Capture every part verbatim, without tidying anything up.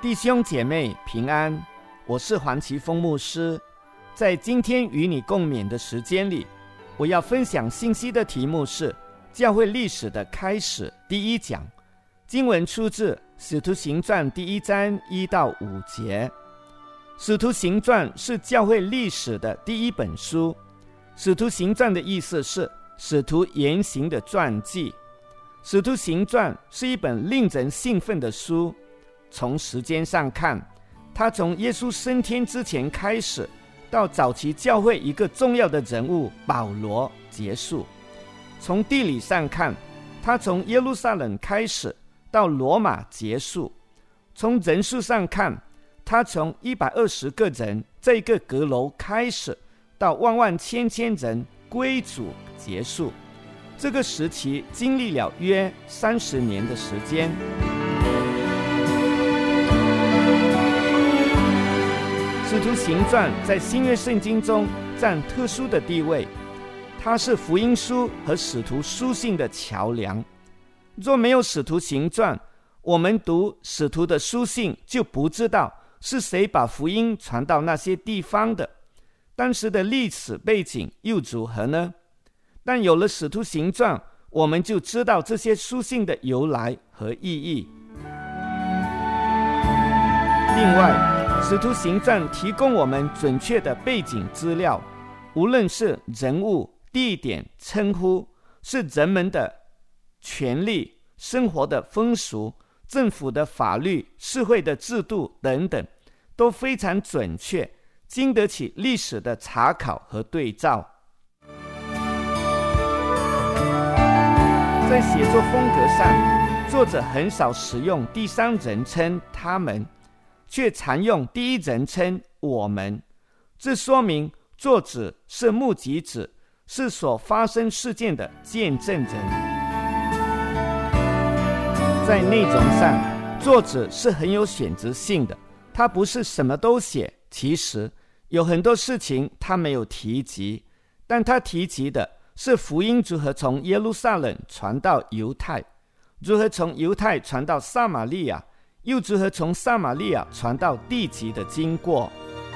弟兄姐妹平安，我是黄奇峰牧师。在今天与你共勉的时间里，我要分享信息的题目是教会历史的开始第一讲。经文出自使徒行传第一章一到五节。使徒行传是教会历史的第一本书。使徒行传的意思是使徒言行的传记。使徒行传是一本令人兴奋的书。从时间上看，它从耶稣升天之前开始，到早期教会一个重要的人物保罗结束。从地理上看，它从耶路撒冷开始，到罗马结束。从人数上看，它从一百二十个人这个阁楼开始，到万万千千人归主结束。这个时期经历了约三十年的时间。使徒行传在新约圣经中占特殊的地位，它是福音书和使徒书信的桥梁。若没有使徒行传，我们读使徒的书信就不知道是谁把福音传到那些地方的，当时的历史背景又如何呢？但有了使徒行传，我们就知道这些书信的由来和意义。另外，使徒行传提供我们准确的背景资料，无论是人物、地点、称呼，是人们的权利、生活的风俗、政府的法律、社会的制度等等，都非常准确，经得起历史的查考和对照。在写作风格上，作者很少使用第三人称他们，却常用第一人称我们。这说明作者是目击者，是所发生事件的见证人。在内容上，作者是很有选择性的，他不是什么都写。其实有很多事情他没有提及，但他提及的是福音如何从耶路撒冷传到犹太，如何从犹太传到撒玛利亚，又如何从撒玛利亚传到地极的经过。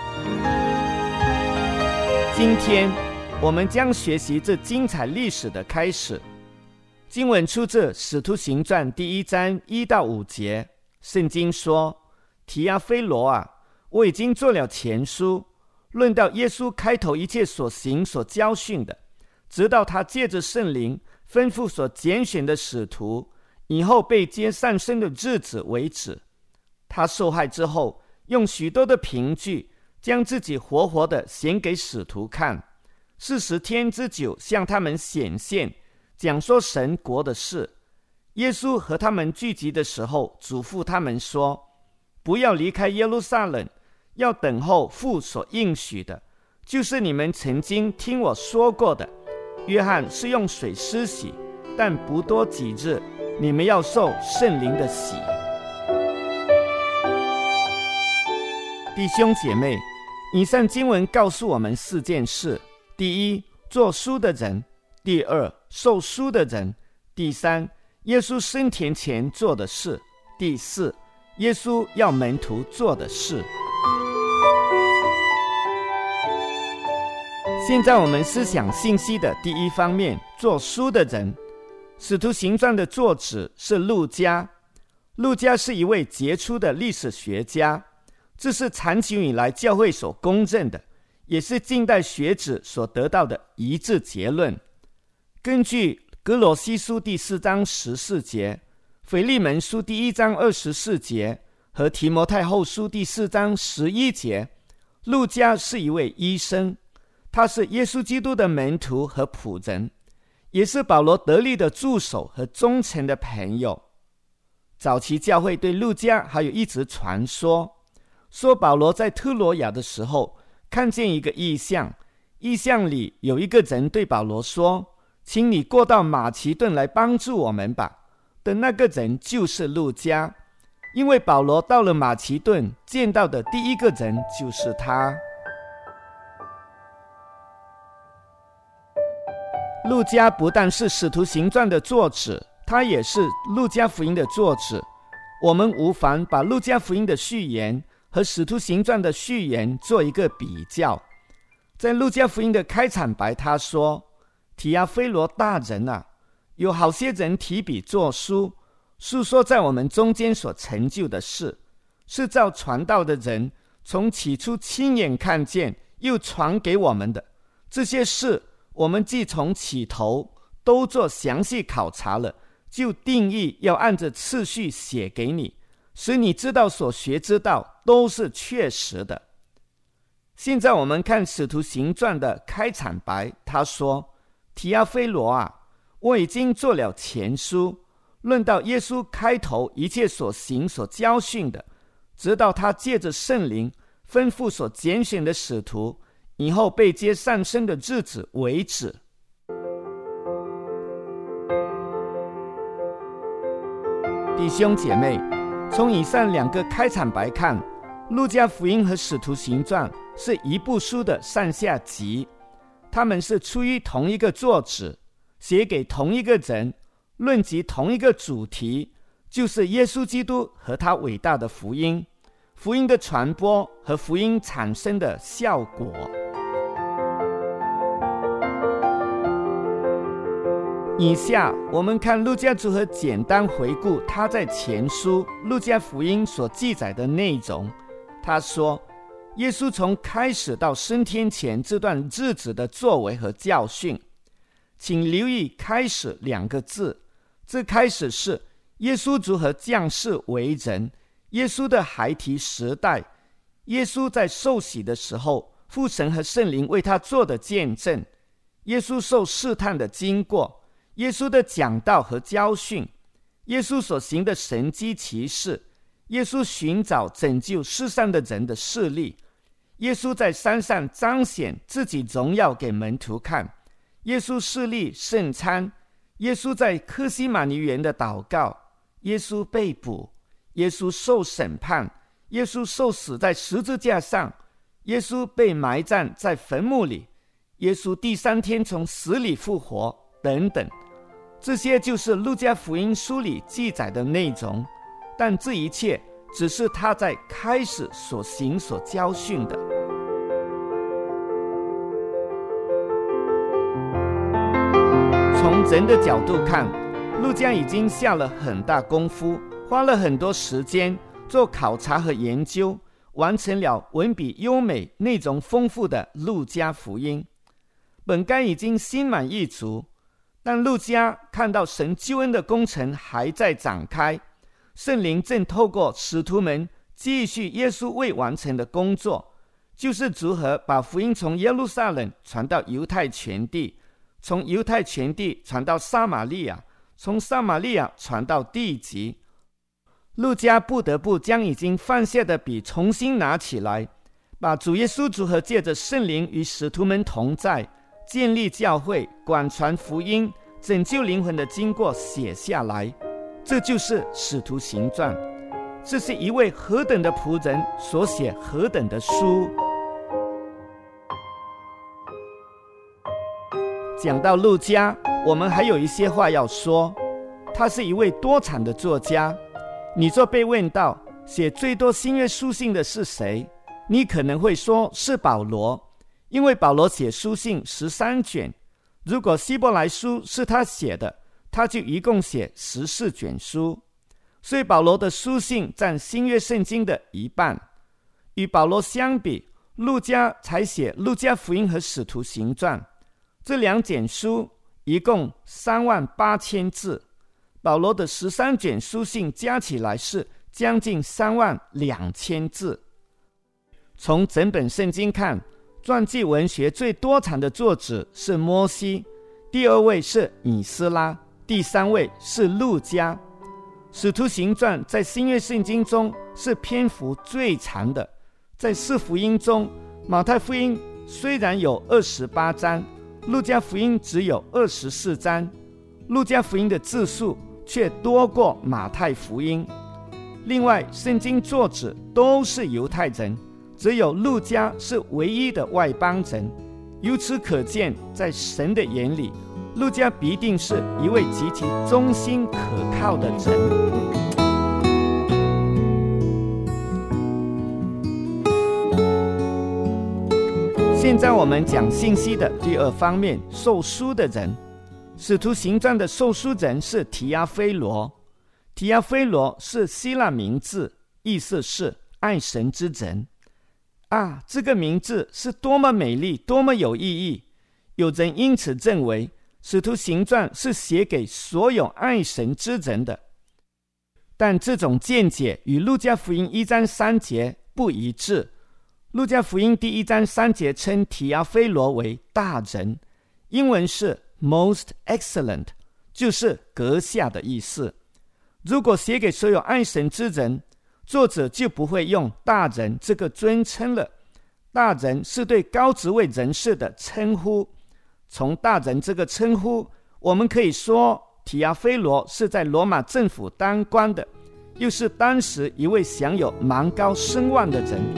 今天我们将学习这精彩历史的开始。经文出自使徒行传第一章一到五节。圣经说：提阿非罗啊，我已经做了前书，论到耶稣开头一切所行所教训的，直到他借着圣灵吩咐所拣选的使徒，以后被接上升的日子为止。他受害之后，用许多的凭据将自己活活的显给使徒看，四十天之久向他们显现，讲说神国的事。耶稣和他们聚集的时候，嘱咐他们说：不要离开耶路撒冷，要等候父所应许的，就是你们曾经听我说过的。约翰是用水施洗，但不多几日，你们要受圣灵的洗。弟兄姐妹，以上经文告诉我们四件事：第一，做书的人；第二，受书的人；第三，耶稣升天前做的事；第四，耶稣要门徒做的事。现在我们思想信息的第一方面，做书的人。使徒行传的作者是路加。路加是一位杰出的历史学家，这是长久以来教会所公认的，也是近代学者所得到的一致结论。根据哥罗西书第四章十四节、腓利门书第一章二十四节和提摩太后书第四章十一节，路加是一位医生，他是耶稣基督的门徒和仆人，也是保罗得力的助手和忠诚的朋友。早期教会对路加还有一直传说，说保罗在特罗亚的时候看见一个异象，异象里有一个人对保罗说：请你过到马其顿来帮助我们吧。的那个人就是路加，因为保罗到了马其顿，见到的第一个人就是他。路加不但是使徒行传的作者，他也是路加福音的作者。 我们无妨把路加福音的序言和使徒行传的序言做一个比较。在路加福音的开场白，他说：提阿非罗大人啊，有好些人提笔作书，述说在我们中间所成就的事，是照传道的人从起初亲眼看见又传给我们的。这些事我们既从起头都做详细考察了，就定义要按着次序写给你，使你知道所学之道都是确实的。现在我们看使徒行传的开场白，他说：提阿非罗啊，我已经做了前书，论到耶稣开头一切所行所教训的，直到他借着圣灵吩咐所拣选的使徒以后被接上升的日子为止。弟兄姐妹，从以上两个开场白看，路加福音和使徒行传是一部书的上下集，他们是出于同一个作者，写给同一个人，论及同一个主题，就是耶稣基督和他伟大的福音，福音的传播和福音产生的效果。以下我们看路加如何简单回顾他在前书路加福音所记载的内容。他说，耶稣从开始到升天前这段日子的作为和教训，请留意开始两个字，这开始是耶稣如何降世为人，耶稣的孩提时代，耶稣在受洗的时候，父神和圣灵为他做的见证，耶稣受试探的经过，耶稣的讲道和教训，耶稣所行的神迹奇事，耶稣寻找拯救世上的人的事例，耶稣在山上彰显自己荣耀给门徒看，耶稣侍立圣餐，耶稣在客西马尼园的祷告，耶稣被捕，耶稣受审判，耶稣受死在十字架上，耶稣被埋葬在坟墓里，耶稣第三天从死里复活等等。这些就是路加福音书里记载的内容，但这一切只是他在开始所行所教训的。从人的角度看，路加已经下了很大功夫，花了很多时间做考察和研究，完成了文笔优美、内容丰富的路加福音。本该已经心满意足，但路加看到神救恩的工程还在展开，圣灵正透过使徒们继续耶稣未完成的工作，就是如何把福音从耶路撒冷传到犹太全地，从犹太全地传到撒玛利亚，从撒玛利亚传到地极。路加不得不将已经放下的笔重新拿起来，把主耶稣如何借着圣灵与使徒们同在，建立教会，广传福音，拯救灵魂的经过写下来。这就是使徒行传，这是一位何等的仆人所写何等的书。讲到路加，我们还有一些话要说。他是一位多产的作家，你若被问到写最多新约书信的是谁，你可能会说是保罗，因为保罗写书信十三卷，如果希伯来书是他写的，他就一共写十四卷书，所以保罗的书信占新约圣经的一半。与保罗相比，路加才写路加福音和使徒行传，这两卷书一共三万八千字，保罗的十三卷书信加起来是将近三万两千字。从整本圣经看，传记文学最多产的作者是摩西，第二位是以斯拉，第三位是路加。使徒行传在新约圣经中是篇幅最长的，在四福音中，马太福音虽然有二十八章，路加福音只有二十四章，路加福音的字数却多过马太福音。另外，圣经作者都是犹太人，只有路加是唯一的外邦人。由此可见，在神的眼里，路加必定是一位极其忠心可靠的人。 现在我们讲信息的第二方面，受书的人。使徒行传的受书人是提阿非罗。提阿非罗是希腊名字，意思是爱神之人。啊，这个名字是多么美丽，多么有意义。有人因此认为使徒行传是写给所有爱神之人的，但这种见解与路加福音一章三节不一致。路加福音第一章三节称提阿非罗为大人，英文是 most excellent， 就是阁下的意思。如果写给所有爱神之人，作者就不会用大人这个尊称了。大人是对高职位人士的称呼，从大人这个称呼，我们可以说提阿非罗是在罗马政府当官的，又是当时一位享有蛮高声望的人。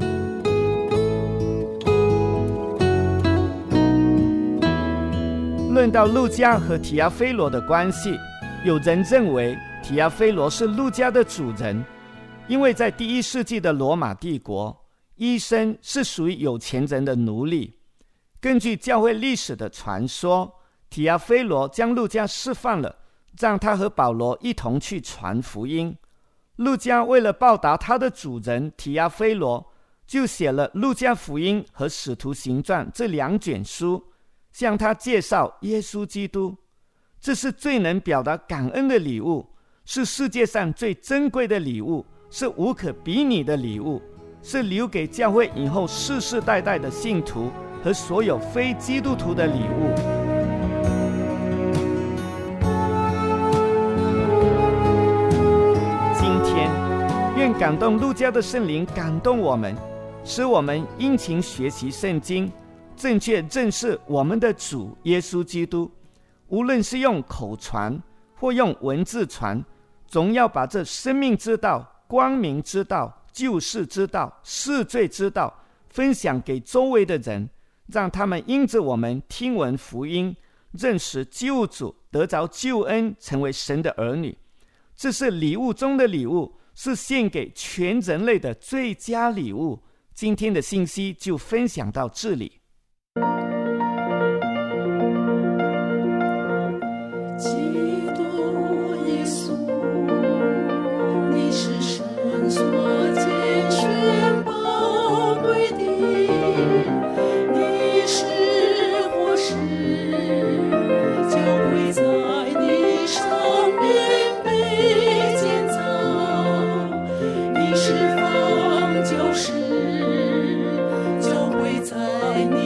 论到路加和提阿非罗的关系，有人认为提阿非罗是路加的主人，因为在第一世纪的罗马帝国，医生是属于有钱人的奴隶。根据教会历史的传说，提阿非罗将路加释放了，让他和保罗一同去传福音。路加为了报答他的主人提阿非罗，就写了路加福音和使徒行传这两卷书，向他介绍耶稣基督。这是最能表达感恩的礼物，是世界上最珍贵的礼物，是无可比拟的礼物，是留给教会以后世世代代的信徒和所有非基督徒的礼物。今天愿感动路加的圣灵感动我们，使我们殷勤学习圣经，正确认识我们的主耶稣基督。无论是用口传或用文字传，总要把这生命之道、光明之道、救世之道、赦罪之道分享给周围的人，让他们因着我们听闻福音，认识救主，得着救恩，成为神的儿女。这是礼物中的礼物，是献给全人类的最佳礼物。今天的信息就分享到这里。 你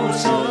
手